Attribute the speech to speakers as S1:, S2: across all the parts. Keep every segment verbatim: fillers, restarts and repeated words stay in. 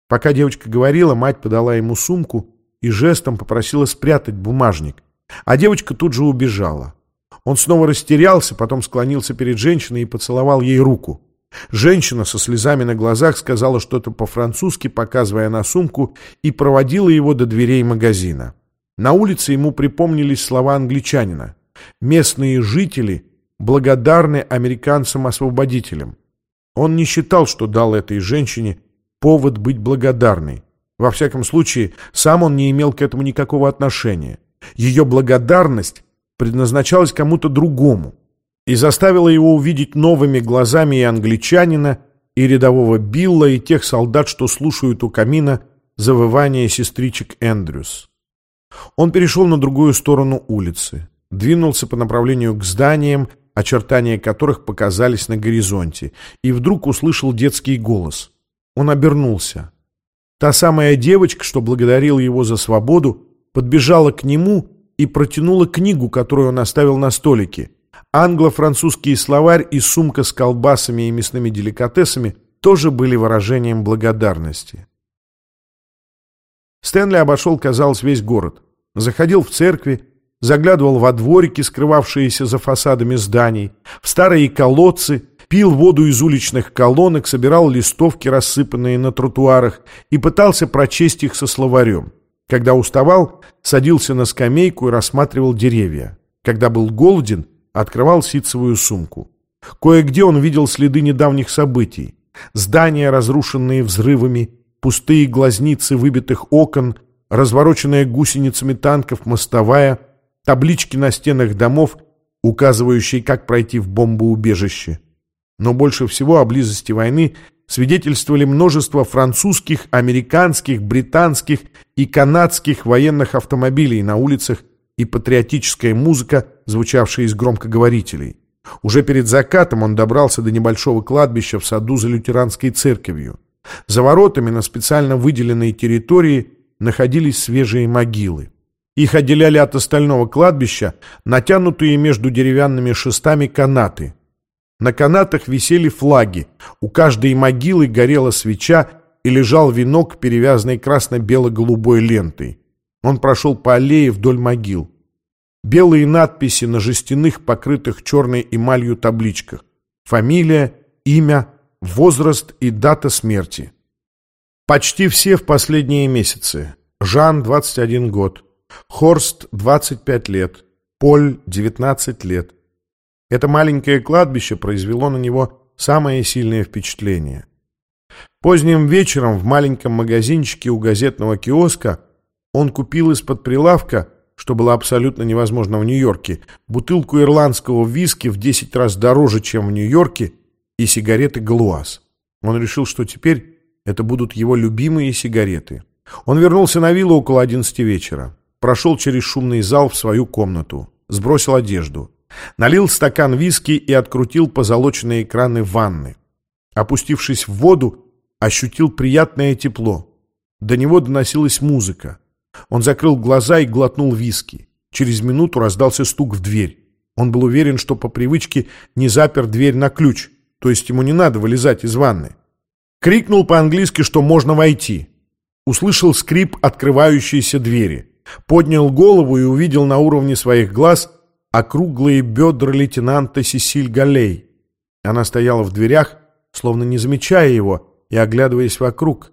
S1: Пока девочка говорила, мать подала ему сумку и жестом попросила спрятать бумажник, а девочка тут же убежала. Он снова растерялся, потом склонился перед женщиной и поцеловал ей руку. Женщина со слезами на глазах сказала что-то по-французски, показывая на сумку, и проводила его до дверей магазина. На улице ему припомнились слова англичанина: «Местные жители благодарны американцам-освободителям». Он не считал, что дал этой женщине повод быть благодарной. Во всяком случае, сам он не имел к этому никакого отношения. Ее благодарность предназначалась кому-то другому и заставила его увидеть новыми глазами и англичанина, и рядового Билла, и тех солдат, что слушают у камина завывание сестричек Эндрюс. Он перешел на другую сторону улицы, двинулся по направлению к зданиям, очертания которых показались на горизонте, и вдруг услышал детский голос. Он обернулся. Та самая девочка, что благодарила его за свободу, подбежала к нему и протянула книгу, которую он оставил на столике. Англо-французский словарь и сумка с колбасами и мясными деликатесами тоже были выражением благодарности. Стэнли обошел, казалось, весь город. Заходил в церкви, заглядывал во дворики, скрывавшиеся за фасадами зданий, в старые колодцы, пил воду из уличных колонок, собирал листовки, рассыпанные на тротуарах, и пытался прочесть их со словарем. Когда уставал, садился на скамейку и рассматривал деревья. Когда был голоден, открывал ситцевую сумку. Кое-где он видел следы недавних событий. Здания, разрушенные взрывами, пустые глазницы выбитых окон, развороченная гусеницами танков мостовая, таблички на стенах домов, указывающие, как пройти в бомбоубежище. Но больше всего о близости войны свидетельствовали множество французских, американских, британских и канадских военных автомобилей на улицах и патриотическая музыка, звучавшая из громкоговорителей. Уже перед закатом он добрался до небольшого кладбища в саду за лютеранской церковью. За воротами на специально выделенной территории находились свежие могилы. Их отделяли от остального кладбища натянутые между деревянными шестами канаты. На канатах висели флаги, у каждой могилы горела свеча и лежал венок, перевязанный красно-бело-голубой лентой. Он прошел по аллее вдоль могил. Белые надписи на жестяных, покрытых черной эмалью табличках. Фамилия, имя, возраст и дата смерти. Почти все в последние месяцы. Жан, двадцать один год. Хорст, двадцать пять лет. Поль, девятнадцать лет. Это маленькое кладбище произвело на него самое сильное впечатление. Поздним вечером в маленьком магазинчике у газетного киоска он купил из-под прилавка, что было абсолютно невозможно в Нью-Йорке, бутылку ирландского виски в десять раз дороже, чем в Нью-Йорке, и сигареты «Галуаз». Он решил, что теперь это будут его любимые сигареты. Он вернулся на виллу около одиннадцати вечера, прошел через шумный зал в свою комнату, сбросил одежду, налил стакан виски и открутил позолоченные краны ванны. Опустившись в воду, ощутил приятное тепло. До него доносилась музыка. Он закрыл глаза и глотнул виски. Через минуту раздался стук в дверь. Он был уверен, что по привычке не запер дверь на ключ, то есть ему не надо вылезать из ванны. Крикнул по-английски, что можно войти. Услышал скрип открывающейся двери. Поднял голову и увидел на уровне своих глаз округлые бедра лейтенанта Сесиль Галлей. Она стояла в дверях, словно не замечая его, и оглядываясь вокруг.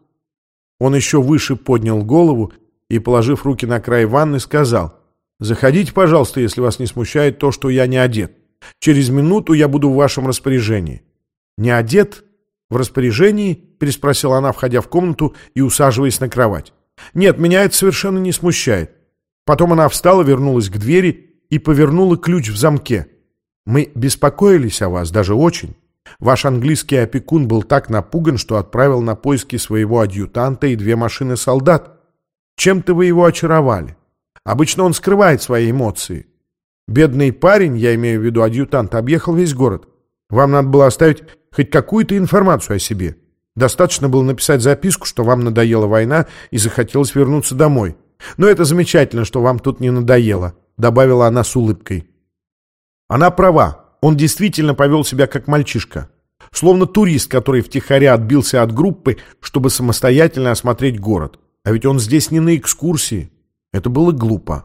S1: Он еще выше поднял голову и, положив руки на край ванны, сказал: «Заходите, пожалуйста, если вас не смущает то, что я не одет. Через минуту я буду в вашем распоряжении». «Не одет? В распоряжении?» — переспросила она, входя в комнату и усаживаясь на кровать. «Нет, меня это совершенно не смущает». Потом она встала, вернулась к двери и повернула ключ в замке. «Мы беспокоились о вас, даже очень. Ваш английский опекун был так напуган, что отправил на поиски своего адъютанта и две машины солдат. Чем-то вы его очаровали. Обычно он скрывает свои эмоции. Бедный парень, я имею в виду адъютант, объехал весь город. Вам надо было оставить хоть какую-то информацию о себе. Достаточно было написать записку, что вам надоела война и захотелось вернуться домой. Но это замечательно, что вам тут не надоело», — добавила она с улыбкой. Она права. Он действительно повел себя как мальчишка. Словно турист, который втихаря отбился от группы, чтобы самостоятельно осмотреть город. А ведь он здесь не на экскурсии. Это было глупо.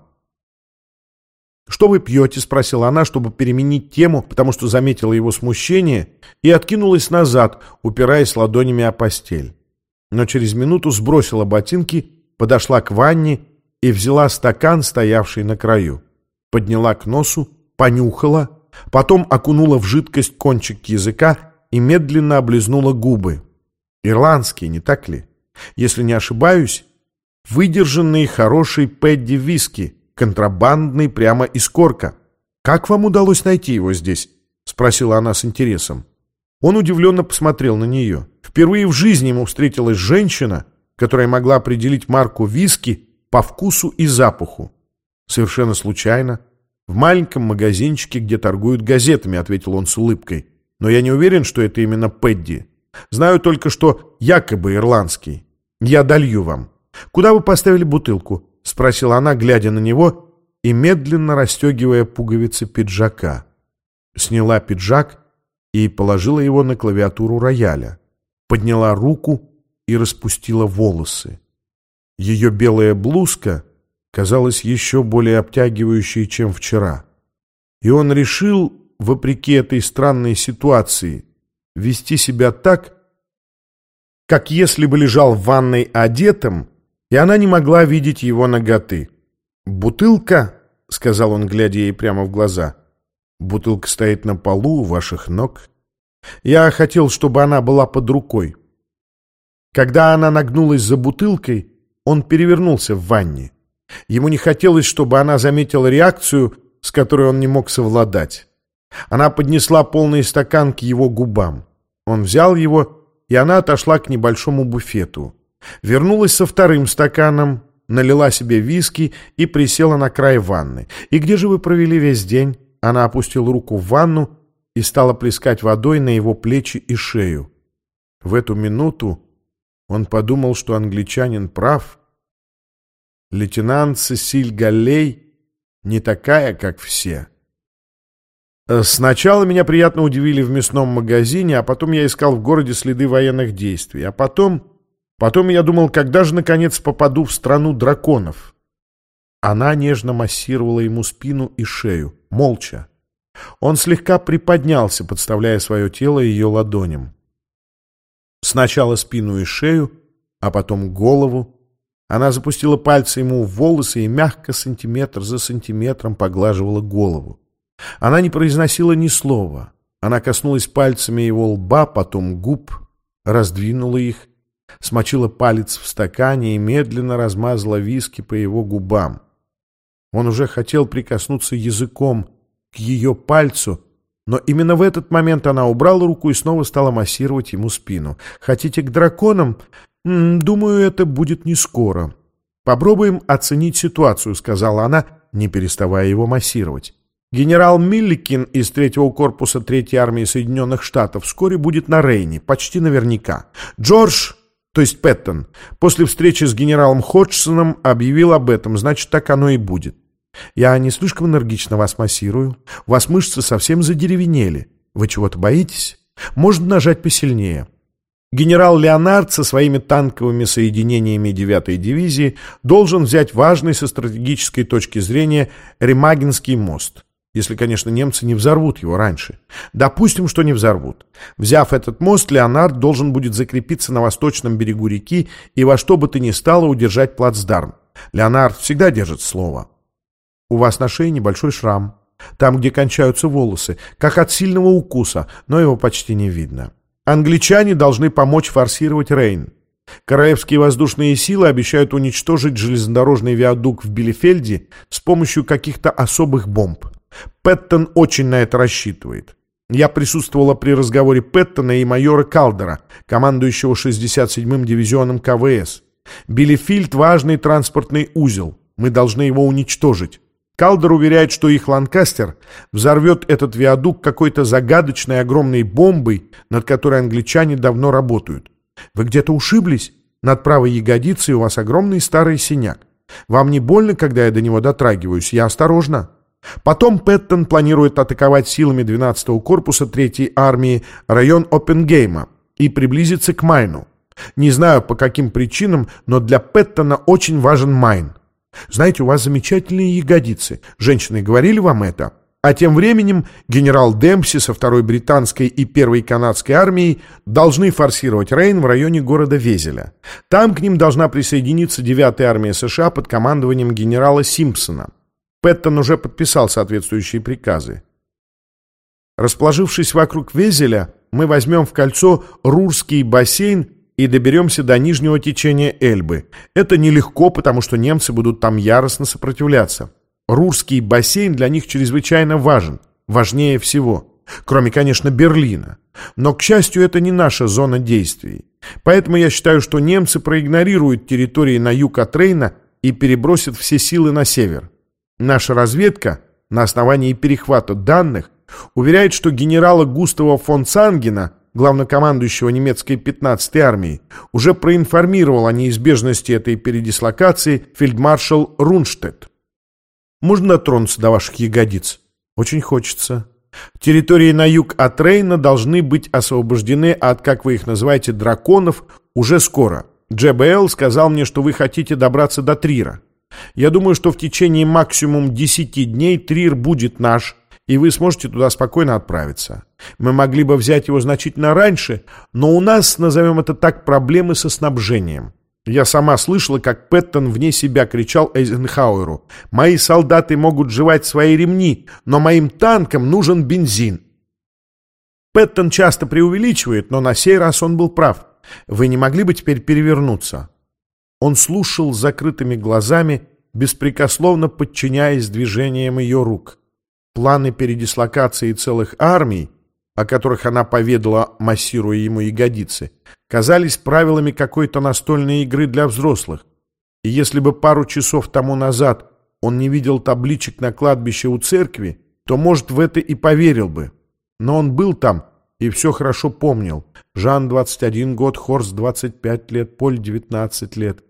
S1: «Что вы пьете?» — спросила она, чтобы переменить тему, потому что заметила его смущение, и откинулась назад, упираясь ладонями о постель. Но через минуту сбросила ботинки, подошла к ванне и взяла стакан, стоявший на краю. Подняла к носу, понюхала, потом окунула в жидкость кончик языка и медленно облизнула губы. Ирландские, не так ли? Если не ошибаюсь, выдержанный хороший Пэдди виски, контрабандный прямо из корка. «Как вам удалось найти его здесь?» — спросила она с интересом. Он удивленно посмотрел на нее. Впервые в жизни ему встретилась женщина, которая могла определить марку виски по вкусу и запаху. «Совершенно случайно. В маленьком магазинчике, где торгуют газетами», — ответил он с улыбкой. «Но я не уверен, что это именно Пэдди. Знаю только, что якобы ирландский. Я долью вам. Куда вы поставили бутылку?» — спросила она, глядя на него и медленно расстегивая пуговицы пиджака. Сняла пиджак и положила его на клавиатуру рояля. Подняла руку и распустила волосы. Ее белая блузка казалась еще более обтягивающей, чем вчера. И он решил, вопреки этой странной ситуации, вести себя так, как если бы лежал в ванной одетым, и она не могла видеть его наготы. «Бутылка», — сказал он, глядя ей прямо в глаза, — «бутылка стоит на полу у ваших ног. Я хотел, чтобы она была под рукой». Когда она нагнулась за бутылкой, он перевернулся в ванне. Ему не хотелось, чтобы она заметила реакцию, с которой он не мог совладать. Она поднесла полный стакан к его губам. Он взял его, и она отошла к небольшому буфету. Вернулась со вторым стаканом, налила себе виски и присела на край ванны. «И где же вы провели весь день?» Она опустила руку в ванну и стала плескать водой на его плечи и шею. В эту минуту он подумал, что англичанин прав. Лейтенант Сесиль Галлей не такая, как все. Сначала меня приятно удивили в мясном магазине, а потом я искал в городе следы военных действий. А потом... Потом я думал, когда же, наконец, попаду в страну драконов. Она нежно массировала ему спину и шею, молча. Он слегка приподнялся, подставляя свое тело ее ладоням. Сначала спину и шею, а потом голову. Она запустила пальцы ему в волосы и мягко, сантиметр за сантиметром, поглаживала голову. Она не произносила ни слова. Она коснулась пальцами его лба, потом губ, раздвинула их, смочила палец в стакане и медленно размазала виски по его губам. Он уже хотел прикоснуться языком к ее пальцу, но именно в этот момент она убрала руку и снова стала массировать ему спину. «Хотите к драконам? М-м, думаю, это будет не скоро. Попробуем оценить ситуацию», — сказала она, не переставая его массировать. «Генерал Милликин из третьего корпуса третьей армии Соединенных Штатов вскоре будет на Рейне, почти наверняка. Джордж, то есть Пэттон, после встречи с генералом Ходжсоном объявил об этом, значит, так оно и будет. Я не слишком энергично вас массирую. У вас мышцы совсем задеревенели. Вы чего-то боитесь? Можно нажать посильнее». Генерал Леонард со своими танковыми соединениями девятой дивизии должен взять важный со стратегической точки зрения Ремагенский мост. Если, конечно, немцы не взорвут его раньше. Допустим, что не взорвут. Взяв этот мост, Леонард должен будет закрепиться на восточном берегу реки и во что бы то ни стало удержать плацдарм. Леонард всегда держит слово. У вас на шее небольшой шрам. Там, где кончаются волосы, как от сильного укуса, но его почти не видно. Англичане должны помочь форсировать Рейн. Королевские воздушные силы обещают уничтожить железнодорожный виадук в Билефельде с помощью каких-то особых бомб. Пэттон очень на это рассчитывает. Я присутствовала при разговоре Пэттона и майора Калдера, командующего шестьдесят седьмым дивизионом ка вэ эс. Билефельд — важный транспортный узел. Мы должны его уничтожить. Калдер уверяет, что их Ланкастер взорвет этот виадук какой-то загадочной огромной бомбой, над которой англичане давно работают. Вы где-то ушиблись? Над правой ягодицей у вас огромный старый синяк. Вам не больно, когда я до него дотрагиваюсь? Я осторожна. Потом Пэттон планирует атаковать силами двенадцатого корпуса третьей армии район Оппенгейма и приблизиться к Майну. Не знаю, по каким причинам, но для Пэттона очень важен Майн. Знаете, у вас замечательные ягодицы. Женщины говорили вам это? А тем временем генерал Демпси со второй британской и первой канадской армией должны форсировать Рейн в районе города Везеля. Там к ним должна присоединиться девятая армия США под командованием генерала Симпсона. Пэттон уже подписал соответствующие приказы. Расположившись вокруг Везеля, мы возьмем в кольцо Рурский бассейн и доберемся до нижнего течения Эльбы. Это нелегко, потому что немцы будут там яростно сопротивляться. Рурский бассейн для них чрезвычайно важен, важнее всего, кроме, конечно, Берлина. Но, к счастью, это не наша зона действий. Поэтому я считаю, что немцы проигнорируют территории на юг от Рейна и перебросят все силы на север. Наша разведка, на основании перехвата данных, уверяет, что генерала Густава фон Цангена, главнокомандующего немецкой пятнадцатой армией, уже проинформировал о неизбежности этой передислокации фельдмаршал Рунштедт. Можно дотронуться до ваших ягодиц? Очень хочется. Территории на юг от Рейна должны быть освобождены от, как вы их называете, драконов уже скоро. Джей Бэ Эл сказал мне, что вы хотите добраться до Трира. Я думаю, что в течение максимум десяти дней Трир будет наш, и вы сможете туда спокойно отправиться. Мы могли бы взять его значительно раньше, но у нас, назовем это так, проблемы со снабжением. Я сама слышала, как Пэттон вне себя кричал Эйзенхауэру: «Мои солдаты могут жевать свои ремни, но моим танкам нужен бензин». Пэттон часто преувеличивает, но на сей раз он был прав. Вы не могли бы теперь перевернуться? Он слушал с закрытыми глазами, беспрекословно подчиняясь движениям ее рук. Планы передислокации целых армий, о которых она поведала, массируя ему ягодицы, казались правилами какой-то настольной игры для взрослых. И если бы пару часов тому назад он не видел табличек на кладбище у церкви, то, может, в это и поверил бы. Но он был там и все хорошо помнил. Жан двадцать один год, Хорст двадцать пять лет, Поль девятнадцать лет.